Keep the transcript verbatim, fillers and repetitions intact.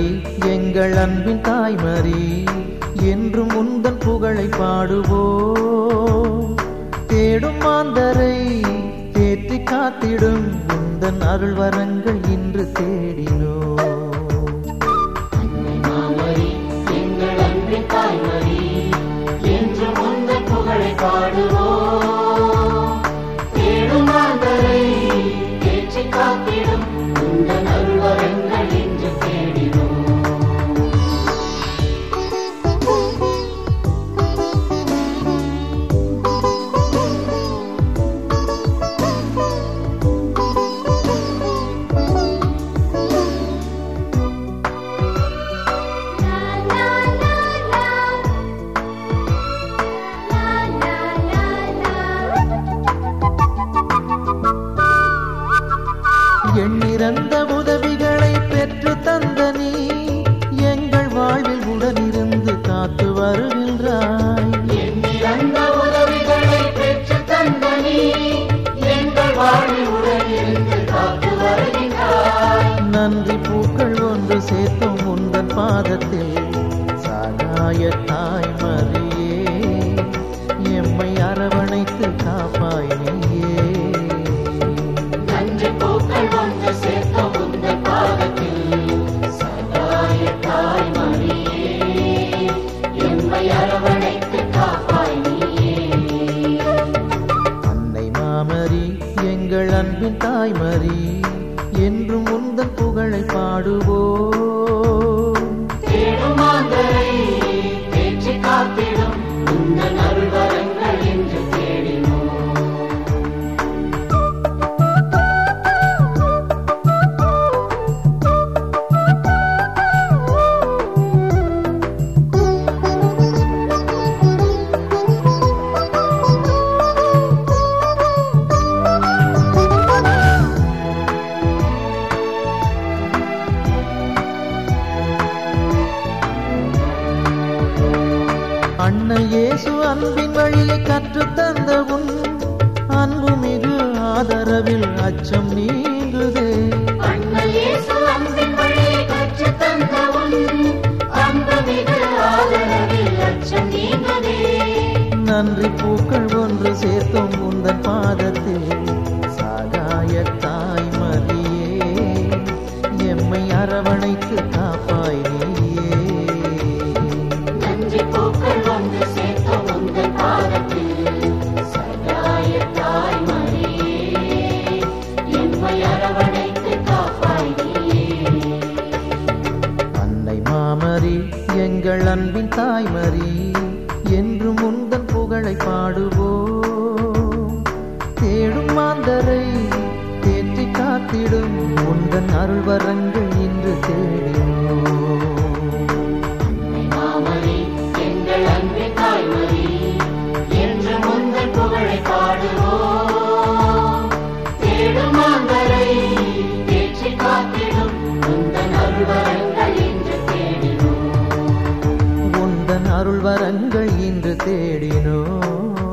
தாய்மரி எங்கள் அன்பின் தாய்மரி என்றும் உந்தன் புகழை பாடுவோம். தேடும் மாந்தரை தேற்றி காத்திடும் உந்தன் அருள் வரங்கள் இன்று தேடினோம். அன்னை மாமரி எங்கள் அன்பின் தாய்மரி என்றும் உந்தன் புகழை பாடுவோம். தேடும் மாந்தரை தேற்றி காத்திடும் உந்தன் அருள் வரங்கள் இன்று தேடினோம். எண்ணிறந்த உதவிகளை பெற்று தந்த நீ எங்கள் வாழ்வில் உடனிருந்து காத்து வருகின்றாய். எண்ணிறந்த உதவிகளை பெற்று தந்த நீ எங்கள் வாழ்வில் உடனிருந்து காத்து வருகின்றாய். நன்றி பூக்கள் ஒன்று சேர்த்தும் உந்தன் பாதத்தில் சகாய தாய்மரியே எம்மை அரவணைத்து காப்பாய் நீயே. நன்றி பூக்கள் ஒன்று சேர்த்த உந்தன் பாதத்தில் சகாய தாய்மரியே எம்மை அரவணைத்து காப்பாய் நீயே. அன்னை மாமரி எங்கள் அன்பின் தாய்மரி என்றும் உந்தன் புகழை பாடுவோம். தேடும் மாந்தரை தேற்றி காத்திடும் உந்தன் அருள் வரங்கள் என்று தேடினோம். அண்ணல் இயேசு அன்பின் வழியை கற்றுத் தந்த உன் அன்பு மிகு ஆதரவில் அச்சம் நீங்குதே. அண்ணல் இயேசு அன்பின் வழியை கற்றுத் தந்த உன் அன்பு மிகு ஆதரவில் அச்சம் நீங்குதே. நன்றி பூக்கள் ஒன்று சேர்த்தும் உந்தன் பாதத்தில் சகாய தாய்மரியே எம்மை அரவணைத்து காப்பாய் நீயே. நன்றி பூக்கள் ஒன்று சேர்த்த உந்தன் பாதத்தில் சகாய தாய்மரியே எம்மை அரவணைத்து காப்பாய் நீயே. அன்னை மாமரி எங்கள் அன்பின் தாய்மரி என்றும் உந்தன் புகழை பாடுவோம். தேடும் மாந்தரை தேற்றி காத்திடும் உந்தன் அருள் வரங்கள் இன்று தேடினோம். அன்னை மாமரி எங்கள் அன்பின் தாய்மரி என்றும் உந்தன் புகழை பாடுவோம். தேடும் மாந்தரை தேற்றி காத்திடும் உந்தன் அருள் வரங்கள் இன்று தேடினோம். உந்தன் அருள் வரங்கள் இன்று தேடினோம்.